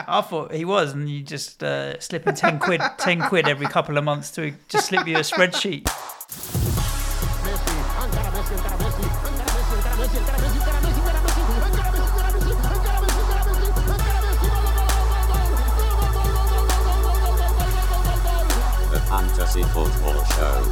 I thought he was, and you just slip in 10 quid every couple of months to just slip you a spreadsheet. The Fantasy Football Show.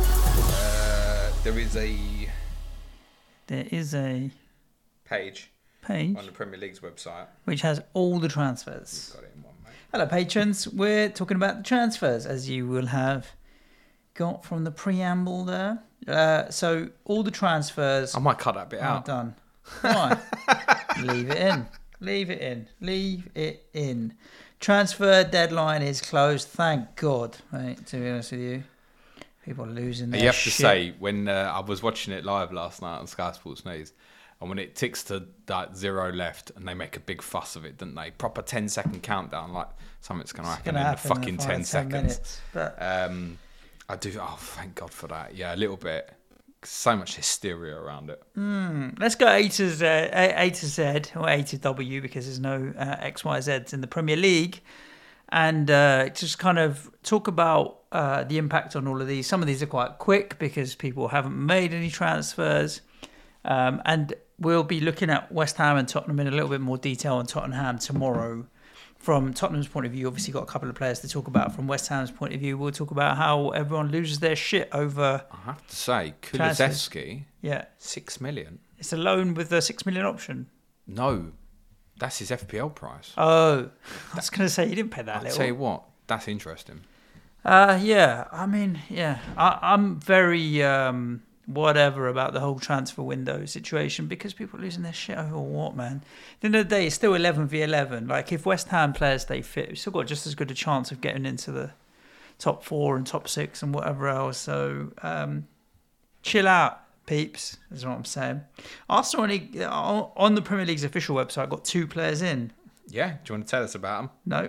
There is a page on the Premier League's website which has all the transfers. You've got it in one, mate. Hello, patrons. We're talking about the transfers, as you will have got from the preamble there. So all the transfers I might cut that bit are out. done. Why? Leave it in. Leave it in. Leave it in. Transfer deadline is closed. Thank God, mate. To be honest with you, people are losing their You have shit. to say, when I was watching it live last night on Sky Sports News, and when it ticks to like 0 left, and they make a big fuss of it, don't they? Proper 10-second countdown, like something's going to happen in the fucking 10 seconds. Minutes, but I do. Oh, thank God for that. Yeah, a little bit. So much hysteria around it. let's go A to Z or A to W, because there's no X, Y, Zs in the Premier League, and just kind of talk about the impact on all of these. Some of these are quite quick because people haven't made any transfers, and we'll be looking at West Ham and Tottenham in a little bit more detail on Tottenham tomorrow. From Tottenham's point of view, obviously got a couple of players to talk about. From West Ham's point of view, we'll talk about how everyone loses their shit over. I have to say, Kulusevski, Yeah, $6 million. it's a loan with a $6 million option. No, that's his FPL price. Oh, I was going to say you didn't pay that I'll little. tell you what, that's interesting. Yeah. I mean, yeah. I'm very whatever about the whole transfer window situation, because people are losing their shit over what, man? At the end of the day, it's still 11 v 11. Like, if West Ham players stay fit, we've still got just as good a chance of getting into the top 4 and top 6 and whatever else. So, chill out, peeps, is what I'm saying. Arsenal only, on the Premier League's official website, got 2 players in. Yeah, do you want to tell us about them? No.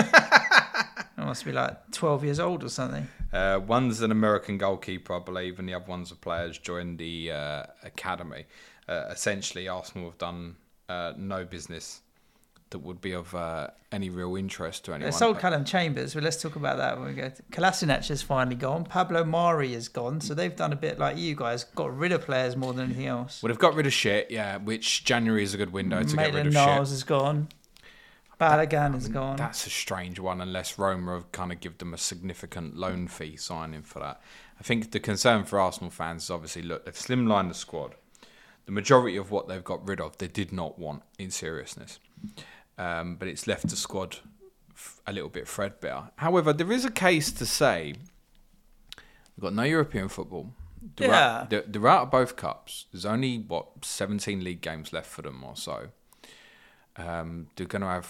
I must be like 12 years old or something. One's an American goalkeeper, I believe, and the other one's a player who's joined the academy. Essentially, Arsenal have done no business that would be of any real interest to anyone. They sold Callum Chambers, but let's talk about that when we go. Kolasinac is finally gone. Pablo Mari is gone. So they've done a bit like you guys, got rid of players more than anything else. Well, they've got rid of shit, yeah, which January is a good window to get rid of Maitland-Niles shit. is gone. Balogun is gone. That's a strange one, unless Roma have kind of give them a significant loan fee signing for that. I think the concern for Arsenal fans is obviously, look, they've slimlined the squad. The majority of what they've got rid of, they did not want, in seriousness. But it's left the squad a little bit threadbare. However, there is a case to say we've got no European football. They're out of both cups. There's only, 17 league games left for them or so. They're going to have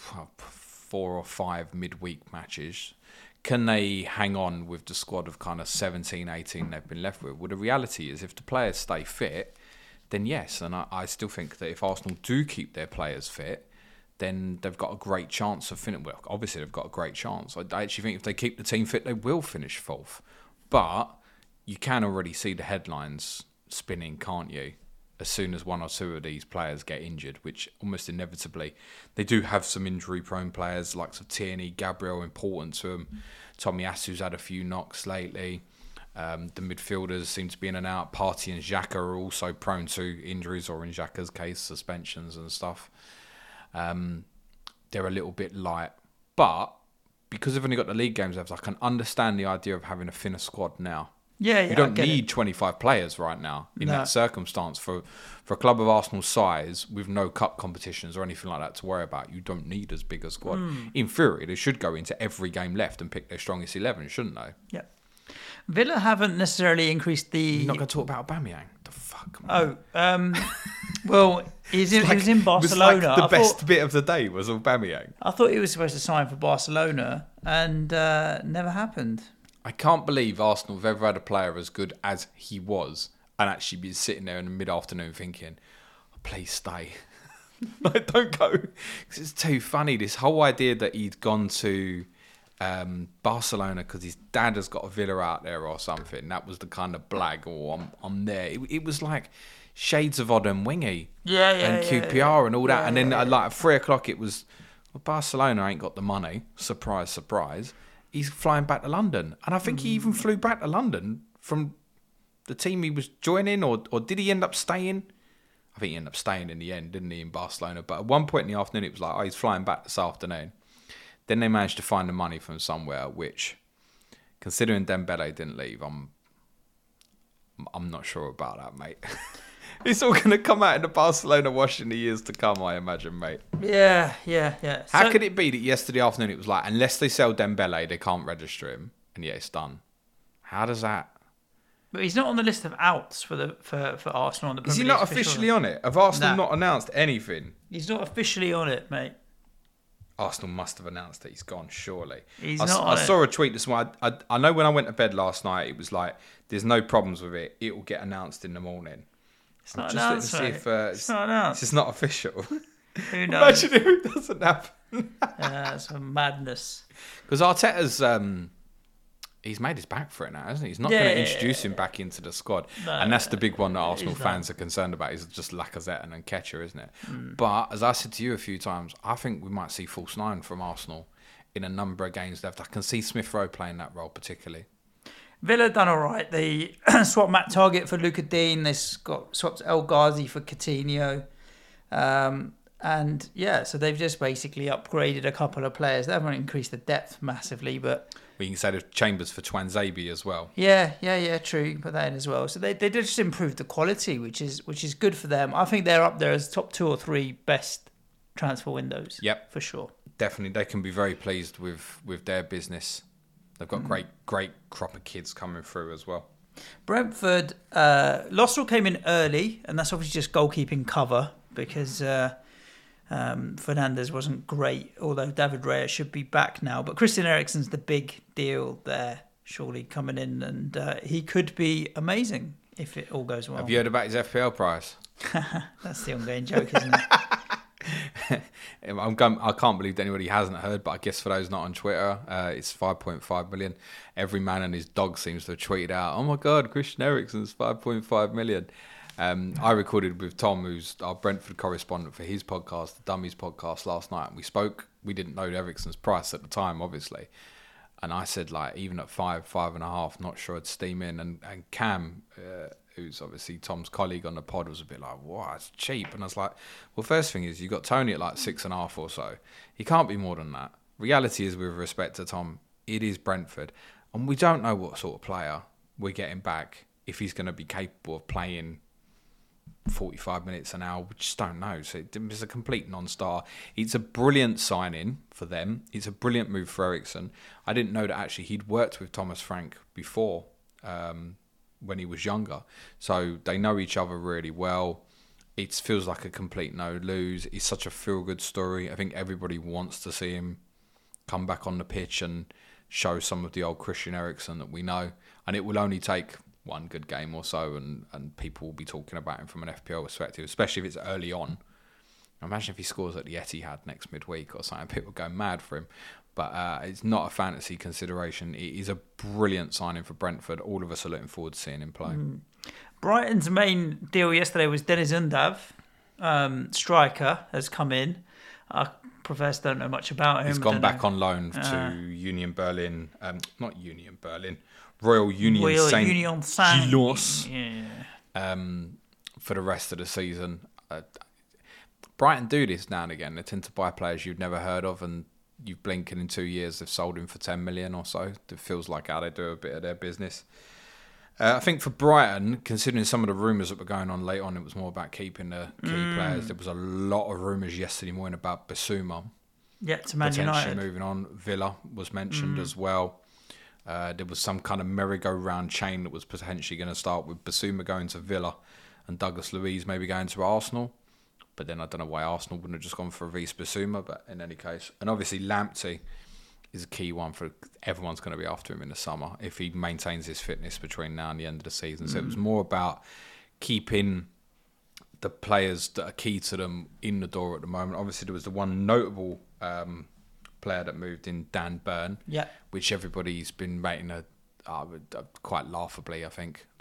4 or 5 midweek matches. Can they hang on with the squad of kind of 17, 18 they've been left with? Well, the reality is, if the players stay fit, then yes. And I still think that if Arsenal do keep their players fit, then they've got a great chance of finishing. Well, obviously, they've got a great chance. I actually think if they keep the team fit, they will finish 4th. But you can already see the headlines spinning, can't you? As soon as 1 or 2 of these players get injured, which almost inevitably, they do have some injury-prone players, like of Tierney, Gabriel, important to them. Tommy Asu's had a few knocks lately. The midfielders seem to be in and out. Partey and Xhaka are also prone to injuries, or in Xhaka's case, suspensions and stuff. They're a little bit light. But because they've only got the league games left, I can understand the idea of having a thinner squad now. Yeah, You don't need 25 players right now in that circumstance. For a club of Arsenal's size, with no cup competitions or anything like that to worry about, you don't need as big a squad. In theory, they should go into every game left and pick their strongest 11, shouldn't they? Yeah. Villa haven't necessarily increased the... You're not going to talk about Aubameyang? The fuck, man. Well, he was in Barcelona. The best bit of the day was Aubameyang. I thought he was supposed to sign for Barcelona, and never happened. I can't believe Arsenal have ever had a player as good as he was and actually been sitting there in the mid-afternoon thinking, oh, please stay. Like, don't go. 'Cause it's too funny. This whole idea that he'd gone to Barcelona because his dad has got a villa out there or something. That was the kind of blag, I'm there. It was like shades of Odd and Wingy and QPR and all that. And then like at 3 o'clock it was Well, Barcelona ain't got the money. Surprise, surprise. He's flying back to London. And I think he even flew back to London from the team he was joining, or did he end up staying? I think he ended up staying in the end, didn't he, in Barcelona? But at one point in the afternoon, it was like, oh, he's flying back this afternoon. Then they managed to find the money from somewhere, which, considering Dembele didn't leave, I'm not sure about that, mate. It's all going to come out in the Barcelona wash in the years to come, I imagine, mate. Yeah. How could it be that yesterday afternoon it was like, unless they sell Dembele, they can't register him, and yet it's done? How does that... But he's not on the list of outs for Arsenal on the Premier League. Is he not officially on it? Have Arsenal not announced anything? He's not officially on it, mate. Arsenal must have announced that he's gone, surely. He's I saw a tweet this morning. I know when I went to bed last night, it was like, there's no problems with it. It will get announced in the morning. It's not announced, it's not announced. It's not official. Who knows? Imagine if it doesn't happen. It's a madness. Because Arteta's... he's made his back for it now, hasn't he? He's not going to introduce him back into the squad. No, and that's the big one that Arsenal fans are concerned about, is just Lacazette and Nketiah, isn't it? But as I said to you a few times, I think we might see false nine from Arsenal in a number of games left. I can see Smith Rowe playing that role particularly. Villa done all right. They swapped Matt Targett for Luca Dean. They swapped El Ghazi for Coutinho. And yeah, so they've just basically upgraded a couple of players. They haven't increased the depth massively, but... We can say the Chambers for Twanzebe as well. Yeah, true. You can put that in as well. So they did just improve the quality, which is good for them. I think they're up there as top 2 or 3 best transfer windows. Yep, for sure. Definitely, they can be very pleased with their business. They've got great crop of kids coming through as well. Brentford, Lostel came in early, and that's obviously just goalkeeping cover because Fernandes wasn't great, although David Raya should be back now. But Christian Eriksen's the big deal there, surely coming in, and he could be amazing if it all goes well. Have you heard about his FPL price? That's the ongoing joke, isn't it? I can't believe that anybody hasn't heard, but I guess for those not on Twitter, it's 5.5 million. Every man and his dog seems to have tweeted out, oh my God, Christian Eriksen's 5.5 million. I recorded with Tom, who's our Brentford correspondent for his podcast, the Dummies podcast, last night. And we spoke. We didn't know Eriksen's price at the time, obviously. And I said, like, even at 5.5, not sure I'd steam in. And Cam, who's obviously Tom's colleague on the pod, was a bit like, wow, it's cheap. And I was like, well, first thing is, you got Tony at like 6.5 or so. He can't be more than that. Reality is, with respect to Tom, it is Brentford. And we don't know what sort of player we're getting back, if he's going to be capable of playing 45 minutes an hour. We just don't know. So it's a complete non-star. It's a brilliant signing for them. It's a brilliant move for Eriksen. I didn't know that actually he'd worked with Thomas Frank before when he was younger. So they know each other really well. It feels like a complete no-lose. It's such a feel-good story. I think everybody wants to see him come back on the pitch and show some of the old Christian Eriksen that we know. And it will only take one good game or so, and people will be talking about him from an FPL perspective, especially if it's early on. Imagine if he scores at the Etihad next midweek or something. People go mad for him. But it's not a fantasy consideration. It is a brilliant signing for Brentford. All of us are looking forward to seeing him play. Brighton's main deal yesterday was Deniz Undav, striker, has come in. I profess don't know much about him. He's gone back on loan to Union Berlin. Not Union Berlin. Royal Union Saint-Gilloise for the rest of the season. Brighton do this now and again. They tend to buy players you've never heard of, and you blink and in 2 years they've sold him for 10 million or so. It feels like how they do a bit of their business. I think for Brighton, considering some of the rumours that were going on late on, it was more about keeping the key players. There was a lot of rumours yesterday morning about Bissouma. Yeah, to Man United. Moving on. Villa was mentioned as well. There was some kind of merry-go-round chain that was potentially going to start with Bissouma going to Villa and Douglas Luiz maybe going to Arsenal. But then I don't know why Arsenal wouldn't have just gone for Reece Bissouma, but in any case. And obviously Lamptey is a key one for everyone's going to be after him in the summer if he maintains his fitness between now and the end of the season. So it was more about keeping the players that are key to them in the door at the moment. Obviously there was the one notable player that moved in, Dan Burn, which everybody's been rating quite laughably, I think,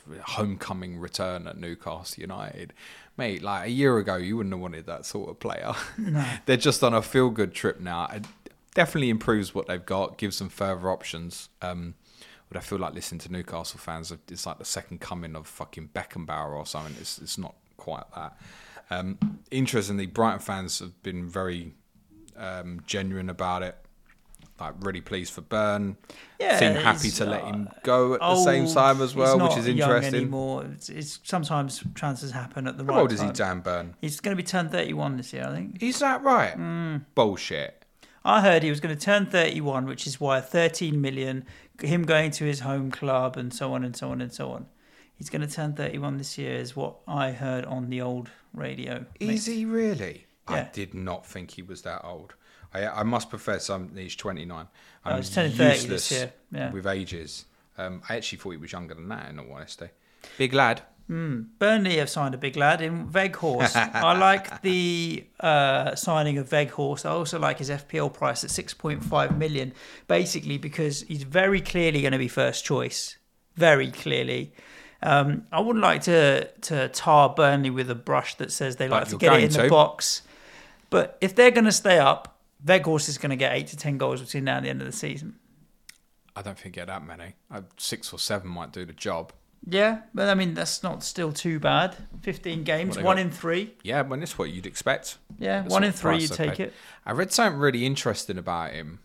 homecoming return at Newcastle United. Mate, like a year ago, you wouldn't have wanted that sort of player. No. They're just on a feel-good trip now. It definitely improves what they've got, gives them further options. But I feel like listening to Newcastle fans, it's like the second coming of fucking Beckenbauer or something. It's not quite that. Interestingly, Brighton fans have been very genuine about it. Like really pleased for Burn. Yeah, seem happy to let him go at the same time as well, which is He's not young interesting. anymore. It's sometimes transfers happen at the right How old is time. he, Dan Burn? He's going to be turned 31 this year, I think. Is that right? Bullshit. I heard he was going to turn 31, which is why 13 million, him going to his home club and so on and so on and so on. He's going to turn 31 this year is what I heard on the old radio. Is he really? Yeah. I did not think he was that old. I must profess, he's 29. I'm he's turning 30 useless this year. Yeah. with ages. I actually thought he was younger than that, in all honesty. Big lad. Burnley have signed a big lad in Weghorst. I like the signing of Weghorst. I also like his FPL price at 6.5 million, basically because he's very clearly going to be first choice. Very clearly. I wouldn't like to tar Burnley with a brush that says they like to you're get it in going the to. box. But if they're going to stay up, Weghorst is going to get 8 to 10 goals between now and the end of the season. I don't think get that many. 6 or 7 might do the job. Yeah, but I mean, that's not still too bad. 15 games, What, 1 they in 3. Yeah, when it's what you'd expect. Yeah, That's 1 in what 3, price you they take pay. it. I read something really interesting about him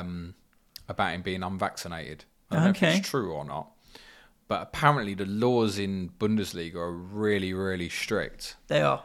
being unvaccinated. I don't know if Okay. it's true or not. But apparently the laws in Bundesliga are really, really strict They are.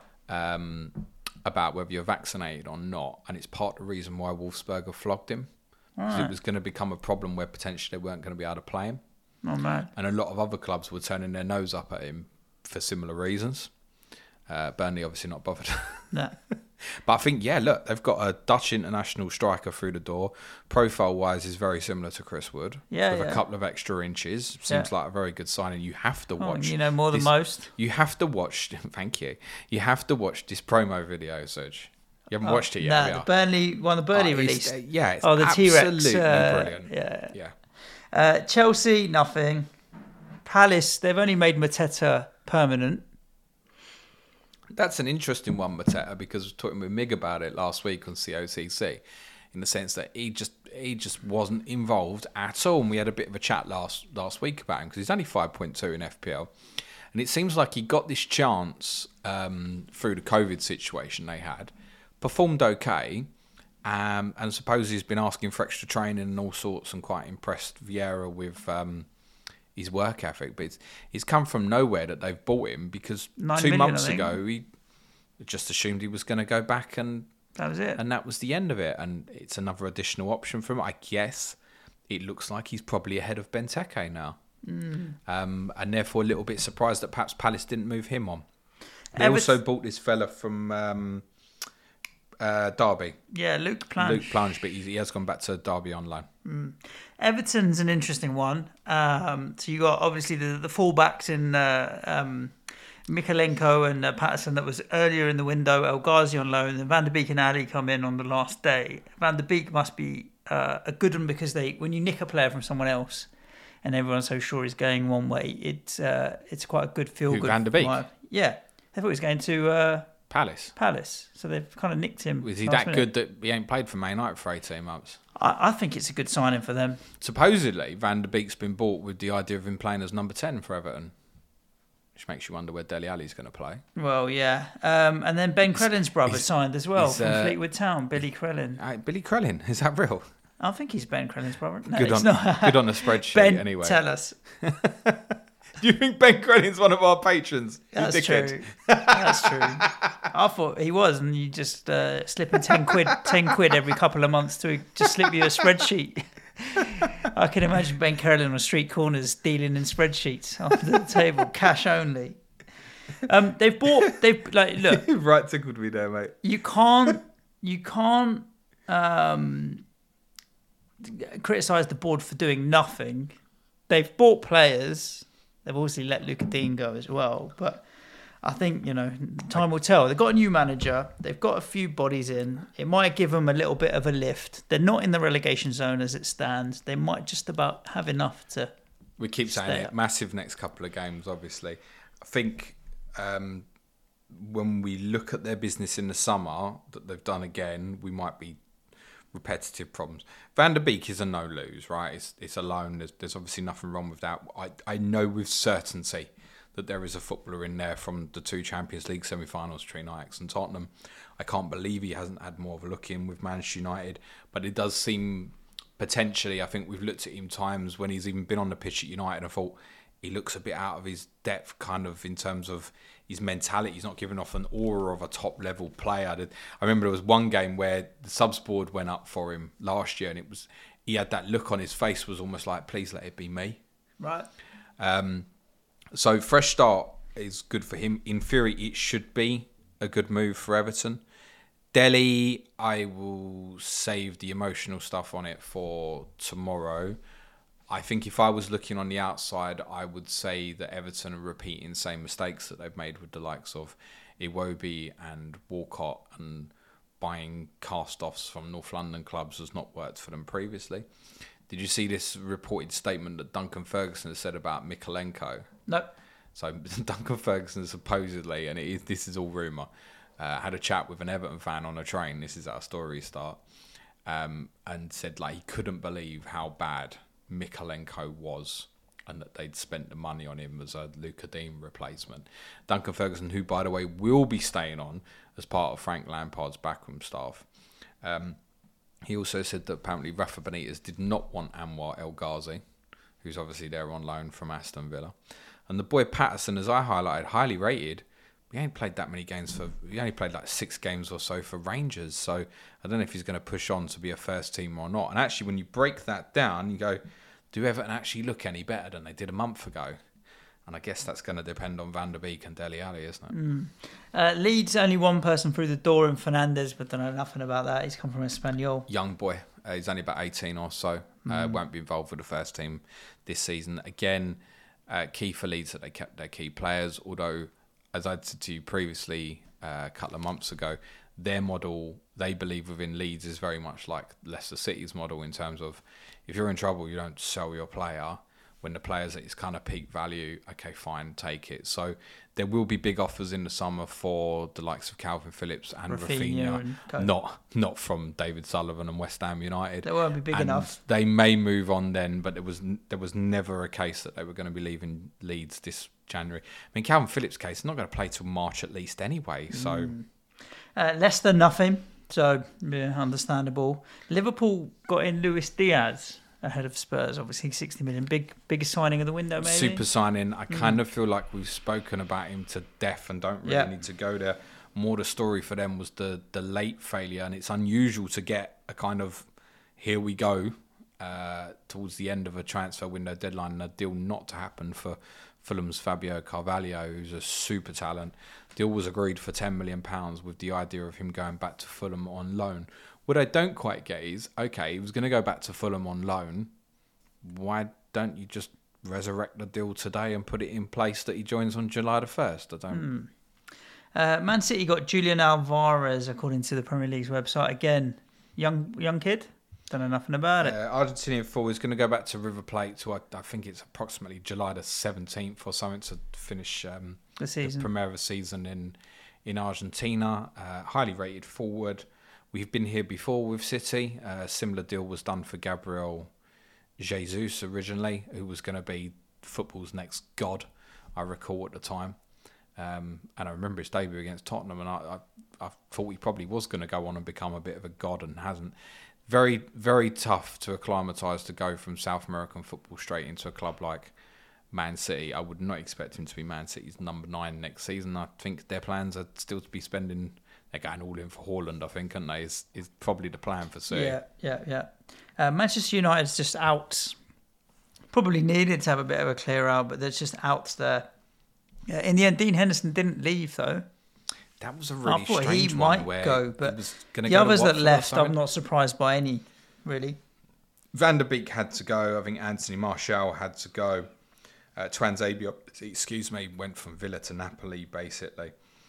about whether you're vaccinated or not. And it's part of the reason why Wolfsberger flogged him. Because it was going to become a problem where potentially they weren't going to be able to play him. Oh, man. And a lot of other clubs were turning their nose up at him for similar reasons. Burnley obviously not bothered. No. But I think, yeah, look, they've got a Dutch international striker through the door. Profile-wise is very similar to Chris Wood. Yeah, with yeah. a couple of extra inches. Seems like a very good signing. You have to Oh, watch. you know more than this- most. You have to watch, thank you. You have to watch this promo video, Serge. You haven't watched it yet, have No, you? the Burnley one. The Burnley It's, release. yeah, it's The T-Rex. absolutely brilliant. Yeah. Chelsea, nothing. Palace, they've only made Mateta permanent. That's an interesting one, Mateta, because I was talking with Mig about it last week on COTC, in the sense that he just wasn't involved at all. And we had a bit of a chat last week about him because he's only 5.2 in FPL, and it seems like he got this chance through the COVID situation they had, performed okay, and I suppose he's been asking for extra training and all sorts, and quite impressed Vieira with his work ethic, but he's come from nowhere that they've bought him because 9 2 million, months I think. ago he just assumed he was going to go back and That was it. that was the end of it. And it's another additional option for him. I guess it looks like he's probably ahead of Benteke now. And therefore a little bit surprised that perhaps Palace didn't move him on. They also bought this fella from Derby, Yeah, Luke Plange. Luke Plange, but he has gone back to Derby on loan. Everton's an interesting one. So you got obviously the fullbacks in Mikalenko and Patterson that was earlier in the window. El Ghazi on loan, and Van der Beek and Ali come in on the last day. Van der Beek must be a good one because when you nick a player from someone else, and everyone's so sure he's going one way, it's quite a good feel. Good Van der Beek? vibe. Yeah, they thought he was going to Palace. so they've kind of nicked him. Was he last that minute. good that he ain't played for Man United for 18 months? I think it's a good signing for them. Supposedly, Van der Beek's been bought with the idea of him playing as number 10 for Everton, which makes you wonder where Dele Alli's going to play. Well, yeah. And then Ben Crellin's brother signed as well he's, from Fleetwood Town, Billy Crellin. Billy Crellin, is that real? I think he's Ben Crellin's brother. No, Good it's on, not. good on the spreadsheet, Ben, anyway. tell us. Do you think Ben Crellin's one of our patrons? You That's dickhead. true. That's true. I thought he was, and you just slip in 10 quid every couple of months to just slip you a spreadsheet. I can imagine Ben Crellin on street corners dealing in spreadsheets under the table, cash only. They've look. Right tickled me there, mate. You can't criticise the board for doing nothing. They've bought players. They've obviously let Luka Dean go as well. But I think, time will tell. They've got a new manager. They've got a few bodies in. It might give them a little bit of a lift. They're not in the relegation zone as it stands. They might just about have enough to We keep saying stay it. up. Massive next couple of games, obviously. I think when we look at their business in the summer that they've done again, we might be repetitive problems. Van der Beek is a no-lose, right? It's a loan. There's obviously nothing wrong with that. I know with certainty that there is a footballer in there from the 2 Champions League semi-finals between Ajax and Tottenham. I can't believe he hasn't had more of a look in with Manchester United, but it does seem potentially, I think we've looked at him times when he's even been on the pitch at United and thought he looks a bit out of his depth kind of in terms of his mentality. He's not giving off an aura of a top-level player. I remember there was one game where the subs board went up for him last year and he had that look on his face was almost like, please let it be me. Right. So fresh start is good for him. In theory, it should be a good move for Everton. Delhi, I will save the emotional stuff on it for tomorrow. I think if I was looking on the outside, I would say that Everton are repeating the same mistakes that they've made with the likes of Iwobi and Walcott, and buying cast-offs from North London clubs has not worked for them previously. Did you see this reported statement that Duncan Ferguson has said about Mikalenko? No. So Duncan Ferguson supposedly, and this is all rumour, had a chat with an Everton fan on a train. This is how stories start, and said like he couldn't believe how bad Mikalenko was, and that they'd spent the money on him as a Luka Dean replacement. Duncan Ferguson, who by the way will be staying on as part of Frank Lampard's backroom staff. He also said that apparently Rafa Benitez did not want Anwar El Ghazi, who's obviously there on loan from Aston Villa. And the boy Patterson, as I highlighted, highly rated. He ain't played that many games he only played like 6 games or so for Rangers. So I don't know if he's going to push on to be a first team or not. And actually, when you break that down, you go, do Everton actually look any better than they did a month ago? And I guess that's going to depend on Van der Beek and Dele Alli, isn't it? Leeds, only one person through the door in Fernandez, but don't know nothing about that. He's come from Espanyol. Young boy. He's only about 18 or so. Won't be involved with the first team this season. Again, key for Leeds that they kept their key players. Although, as I'd said to you previously a couple of months ago, their model, they believe within Leeds, is very much like Leicester City's model in terms of if you're in trouble, you don't sell your player. When the player's at his kind of peak value, okay, fine, take it. So there will be big offers in the summer for the likes of Calvin Phillips and Rafinha, not from David Sullivan and West Ham United. They won't be big enough. They may move on then, but there was never a case that they were going to be leaving Leeds this January. I mean, Calvin Phillips' case is not going to play till March at least anyway. So Leicester, nothing. So, yeah, understandable. Liverpool got in Luis Diaz ahead of Spurs, obviously 60 million. Biggest signing of the window, maybe? Super signing. I kind of feel like we've spoken about him to death and don't really need to go there. More the story for them was the late failure, and it's unusual to get a kind of here we go towards the end of a transfer window deadline and a deal not to happen for Fulham's Fabio Carvalho, who's a super talent. Deal was agreed for £10 million with the idea of him going back to Fulham on loan. What I don't quite get is, okay, he was going to go back to Fulham on loan. Why don't you just resurrect the deal today and put it in place that he joins on July the 1st? I don't... Man City got Julian Alvarez, according to the Premier League's website. Again, young kid. Don't know nothing about it. Argentinian forward is going to go back to River Plate to, I think it's approximately July the 17th or something to finish the season. The Primera season in Argentina. Highly rated forward. We've been here before with City. A similar deal was done for Gabriel Jesus originally, who was going to be football's next god, I recall at the time. And I remember his debut against Tottenham, and I thought he probably was going to go on and become a bit of a god and hasn't. Very, very tough to acclimatise to go from South American football straight into a club like Man City. I would not expect him to be Man City's number 9 next season. I think their plans are still to be spending... They're going all in for Haaland, I think, aren't they? Is probably the plan for City. Yeah. Manchester United's just out. Probably needed to have a bit of a clear out, but there's just outs there. Yeah, in the end, Dean Henderson didn't leave, though. That was a really strange he one might where go, but he was gonna the go others to that Watford left, or something. I'm not surprised by any, really. Van der Beek had to go. I think Anthony Martial had to go. Twanzebe, went from Villa to Napoli, basically.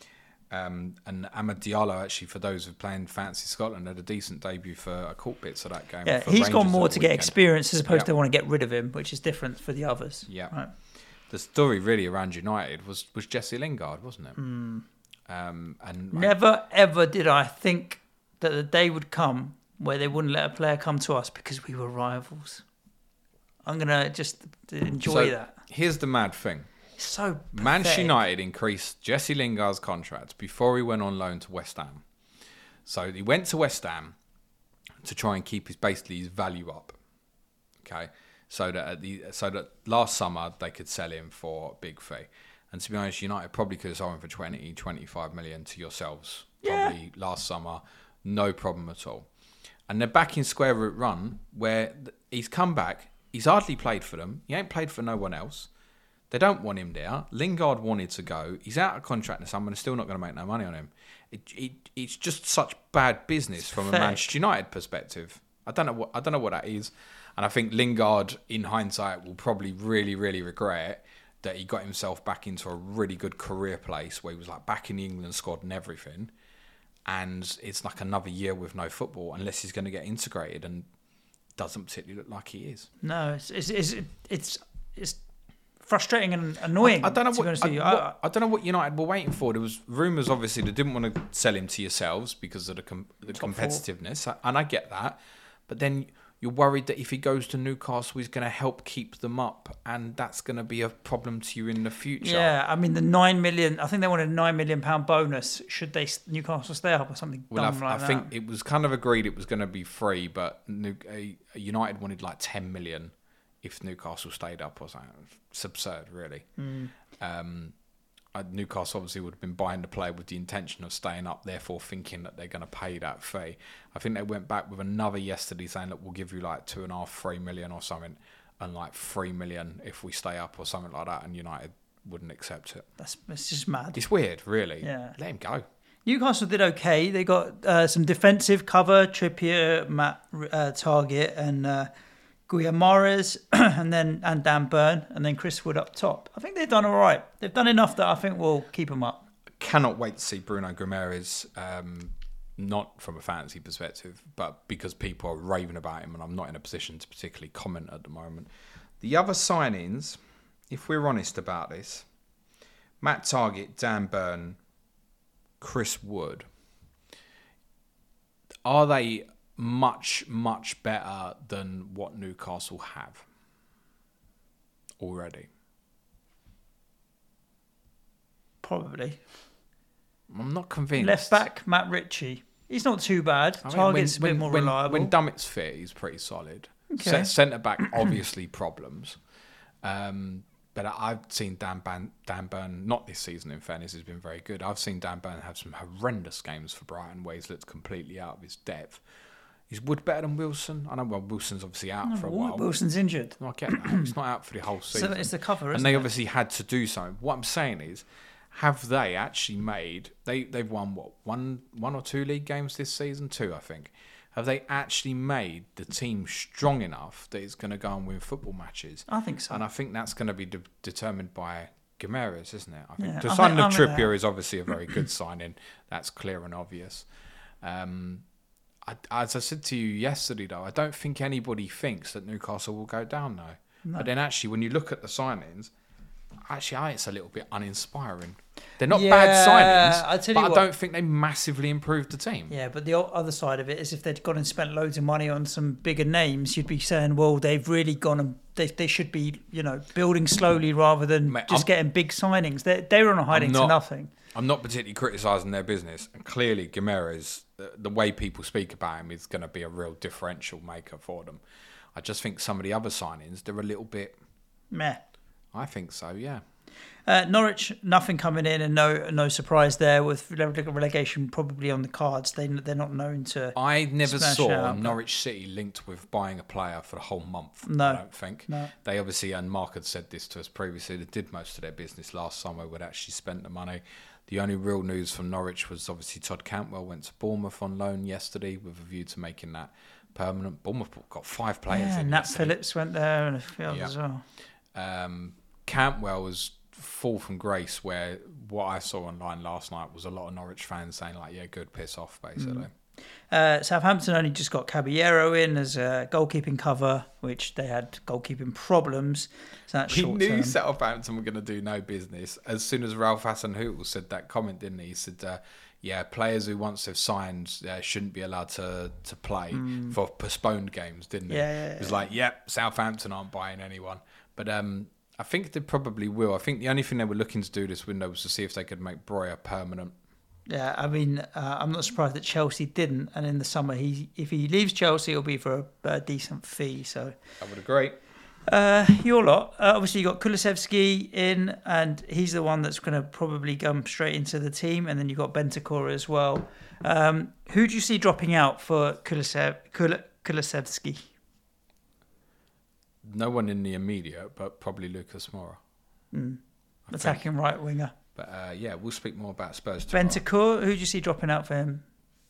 And Amad Diallo, actually, for those who are playing Fantasy Scotland, had a decent debut for a court bits of that game. Yeah, for he's Rangers gone more at the to get weekend. experience as opposed Yeah. to want to get rid of him, which is different for the others. Yeah. Right. The story really around United was Jesse Lingard, wasn't it? Hmm. And Never ever did I think that the day would come where they wouldn't let a player come to us because we were rivals. I'm gonna just enjoy that. Here's the mad thing. It's so Manchester pathetic. United increased Jesse Lingard's contract before he went on loan to West Ham. So he went to West Ham to try and keep his value up. Okay, so that last summer they could sell him for a big fee. And to be honest, United probably could have sold him for 20, 25 million to yourselves. Probably last summer, no problem at all. And they're back in square root run where he's come back. He's hardly played for them. He ain't played for no one else. They don't want him there. Lingard wanted to go. He's out of contract this summer and still not going to make no money on him. It's just such bad business from a Manchester United perspective. I don't know what that is. And I think Lingard, in hindsight, will probably really, really regret that he got himself back into a really good career place where he was like back in the England squad and everything. And it's like another year with no football unless he's going to get integrated, and doesn't particularly look like he is. No, it's frustrating and annoying. I don't know to be honest with you. I don't know what United were waiting for. There was rumours, obviously, they didn't want to sell him to yourselves because of the competitiveness, and I get that. But then you're worried that if he goes to Newcastle, he's going to help keep them up, and that's going to be a problem to you in the future. Yeah, I mean the $9 million. I think they wanted a £9 million bonus should Newcastle stay up or something dumb like that. I think it was kind of agreed it was going to be free, but United wanted like 10 million if Newcastle stayed up or something. It's absurd, really. Newcastle obviously would have been buying the player with the intention of staying up, therefore thinking that they're going to pay that fee. I think they went back with another yesterday saying that we'll give you like 2.5, 3 million or something, and like 3 million if we stay up or something like that, and United wouldn't accept it. It's just mad. It's weird, really. Yeah. Let him go. Newcastle did okay. They got some defensive cover, Trippier, Matt Target, and Guillamares, and Dan Burn, and then Chris Wood up top. I think they've done all right. They've done enough that I think will keep them up. Cannot wait to see Bruno Guimaraes, not from a fantasy perspective, but because people are raving about him, and I'm not in a position to particularly comment at the moment. The other signings, if we're honest about this, Matt Target, Dan Burn, Chris Wood, are they much, much better than what Newcastle have already? Probably. I'm not convinced. Left back, Matt Ritchie. He's not too bad. I mean, Target's a bit more reliable. When Dummett's fit, he's pretty solid. Okay. Centre back, obviously problems. But I've seen Dan Burn, not this season in fairness, has been very good. I've seen Dan Burn have some horrendous games for Brighton where he's looked completely out of his depth. Is Wood better than Wilson? I know Wilson's obviously out for a while. Wilson's injured. I get that. He's not out for the whole season. So it's the cover, isn't and they it? obviously had to do something. What I'm saying is, have they actually made... They've won, what, one or two league games this season? 2, I think. Have they actually made the team strong enough that it's going to go and win football matches? I think so. And I think that's going to be determined by Guimaraes, isn't it? I think Yeah, the I signing think- of I'm with Trippier that. is obviously a very good signing. That's clear and obvious. As I said to you yesterday, though, I don't think anybody thinks that Newcastle will go down, though. No. But then actually, when you look at the signings, it's a little bit uninspiring. They're not bad signings, I don't think they massively improved the team. Yeah, but the other side of it is if they'd gone and spent loads of money on some bigger names, you'd be saying, well, they've really gone and they should be, building slowly rather than getting big signings. They're on a hiding to nothing. I'm not particularly criticising their business. And clearly, Guimaraes, the way people speak about him is going to be a real differential maker for them. I just think some of the other signings, they're a little bit... Meh. I think so, yeah. Norwich, nothing coming in and no surprise there with relegation probably on the cards. They're not known to. I never saw out, Norwich City linked with buying a player for the whole month. No, I don't think. No. They obviously, and Mark had said this to us previously, they did most of their business last summer where they actually spent the money. The only real news from Norwich was obviously Todd Cantwell went to Bournemouth on loan yesterday with a view to making that permanent. Bournemouth got 5 players in Nat yesterday. Phillips went there and a few others as well. Cantwell was fall from grace where what I saw online last night was a lot of Norwich fans saying like, yeah, good, piss off, basically. Southampton only just got Caballero in as a goalkeeping cover, which they had goalkeeping problems. So that's We short knew term. Southampton were going to do no business as soon as Ralph Hasenhüttl said that comment, didn't he? He said, yeah, players who once have signed shouldn't be allowed to play for postponed games, didn't he? It was like, yep, Southampton aren't buying anyone. But I think they probably will. I think the only thing they were looking to do this window was to see if they could make Breuer permanent. Yeah, I mean, I'm not surprised that Chelsea didn't. And in the summer, if he leaves Chelsea, it'll be for a decent fee. So I would agree. Your lot. Obviously, you got Kulusevski in, and he's the one that's going to probably come straight into the team. And then you've got Bentancur as well. Who do you see dropping out for Kulusevski? No one in the immediate, but probably Lucas Moura. Attacking right winger. But yeah, we'll speak more about Spurs tomorrow. Bentancur, who do you see dropping out for him?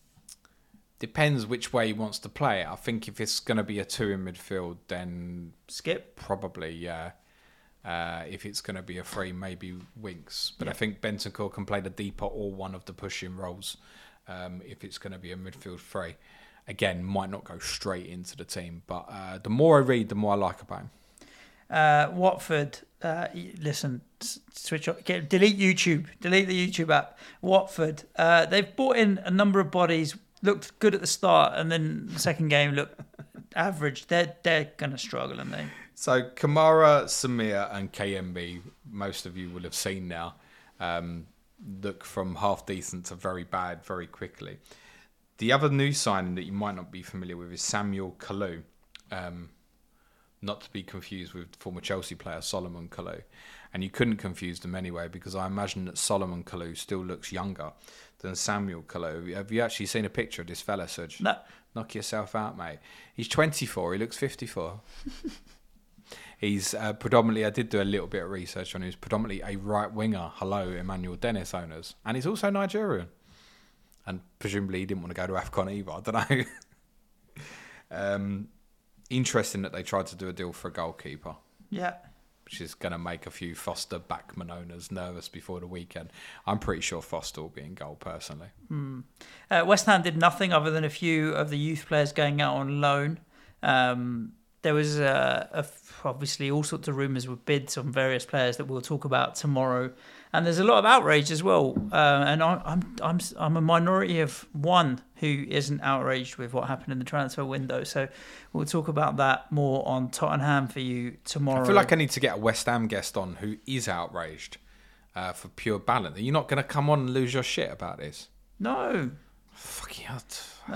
Depends which way he wants to play it. I think if it's going to be a 2 in midfield, then Skip. probably, yeah. If it's going to be a 3, maybe Winks. But I think Bentancur can play the deeper or one of the pushing roles if it's going to be a midfield 3. Again, might not go straight into the team. But the more I read, the more I like about him. Watford, listen, switch off, delete YouTube, delete the YouTube app. Watford, they've brought in a number of bodies, looked good at the start, and then the second game looked average. They're going to struggle, aren't they? So Kamara, Samir, and KMB, most of you will have seen now, look from half decent to very bad very quickly. The other new signing that you might not be familiar with is Samuel Kalou. Not to be confused with former Chelsea player Solomon Kalou. And you couldn't confuse them anyway because I imagine that Solomon Kalou still looks younger than Samuel Kalou. Have you actually seen a picture of this fella, Suj? No. Knock yourself out, mate. He's 24. He looks 54. He's predominantly, I did do a little bit of research on him, he's predominantly a right winger. Hello, Emmanuel Dennis owners. And he's also Nigerian. And presumably he didn't want to go to AFCON either. I don't know. Interesting that they tried to do a deal for a goalkeeper. Yeah. Which is going to make a few Foster Backman owners nervous before the weekend. I'm pretty sure Foster will be in goal, personally. West Ham did nothing other than a few of the youth players going out on loan. There was obviously all sorts of rumours with bids on various players that we'll talk about tomorrow, and there's a lot of outrage as well. And I'm a minority of one who isn't outraged with what happened in the transfer window. So we'll talk about that more on Tottenham for you tomorrow. I feel like I need to get a West Ham guest on who is outraged for pure balance. Are you not going to come on and lose your shit about this? No. Fucking hell.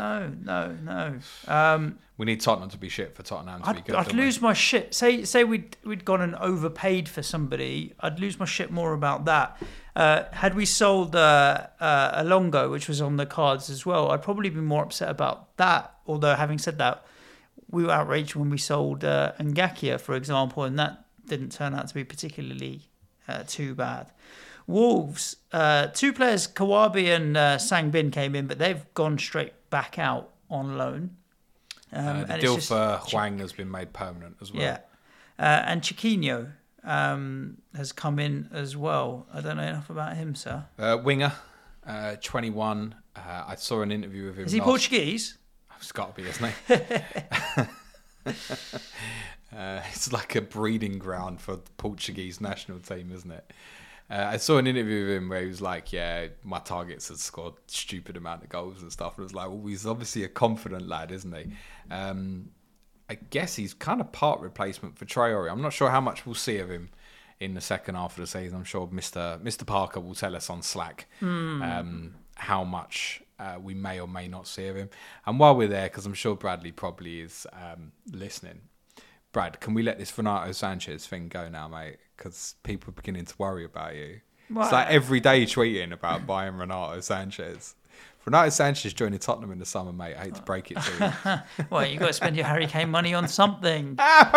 No. We need Tottenham to be shit for Tottenham to be good. I'd lose my shit. Say we'd gone and overpaid for somebody. I'd lose my shit more about that. Had we sold Alongo, which was on the cards as well, I'd probably be more upset about that. Although having said that, we were outraged when we sold Ngakia, for example, and that didn't turn out to be particularly too bad. Wolves, 2 players, Kawabi and Sang Bin came in, but they've gone straight back out on loan. The deal for Hwang has been made permanent as well. Yeah. And Chiquinho has come in as well. I don't know enough about him, sir. Winger, 21. I saw an interview with him. Is he Portuguese? It's got to be, isn't he? It's like a breeding ground for the Portuguese national team, isn't it? I saw an interview with him where he was like, yeah, my targets had scored stupid amount of goals and stuff. And it was like, well, he's obviously a confident lad, isn't he? I guess he's kind of part replacement for Traore. I'm not sure how much we'll see of him in the second half of the season. I'm sure Mr. Parker will tell us on Slack how much we may or may not see of him. And while we're there, because I'm sure Bradley probably is listening, Brad, can we let this Renato Sanchez thing go now, mate? Because people are beginning to worry about you. What? It's like every day tweeting about buying Renato Sanchez. Renato Sanchez joining Tottenham in the summer, mate. I hate to break it to you. Well, you got to spend your Harry Kane money on something. Wow.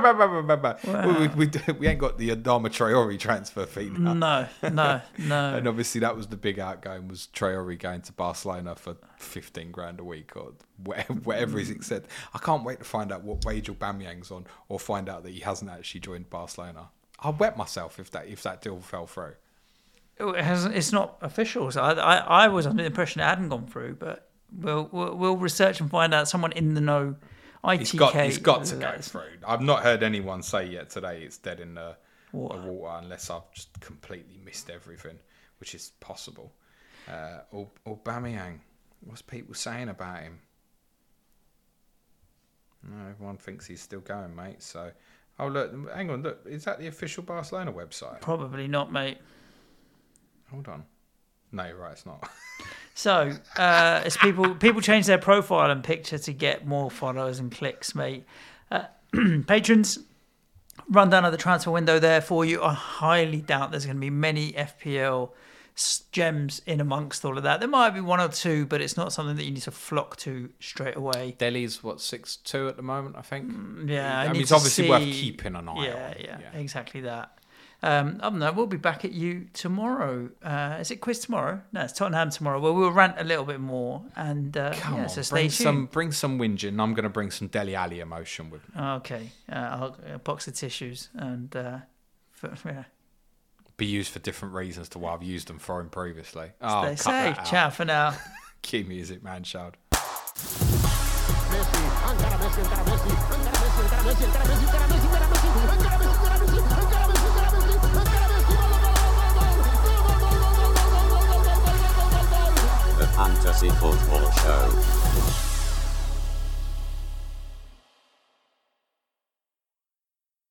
We ain't got the Adama Traore transfer fee now. No. And obviously that was the big outgoing, was Traore going to Barcelona for 15 grand a week or whatever is accepted. I can't wait to find out what wage Aubameyang's on, or find out that he hasn't actually joined Barcelona. I'll wet myself if that deal fell through. It's not official, so I was under the impression it hadn't gone through, but we'll research and find out. Someone in the know, ITK. It's got to go through. I've not heard anyone say yet today it's dead in the water unless I've just completely missed everything, which is possible. Aubameyang, what's people saying about him? No, everyone thinks he's still going, mate. So, look, hang on, look, is that the official Barcelona website? Probably not, mate. Hold on. No, you're right, it's not. So, as people change their profile and picture to get more followers and clicks, mate. Patrons, rundown of the transfer window there for you. I highly doubt there's going to be many FPL gems in amongst all of that. There might be one or two, but it's not something that you need to flock to straight away. Delhi's 6-2 at the moment, I think. Yeah, I mean, it's obviously worth keeping an eye on. Yeah, exactly that. Other than that, we'll be back at you tomorrow. Is it quiz tomorrow? No, it's Tottenham tomorrow. Well, we'll rant a little bit more. And Come on, so stay tuned. Bring some whinging. I'm going to bring some Dele Alli emotion with me. Okay. I'll a box of tissues and be used for different reasons to what I've used them for him previously. Stay safe. Ciao for now. Key music, man, child. The Fantasy Football Show.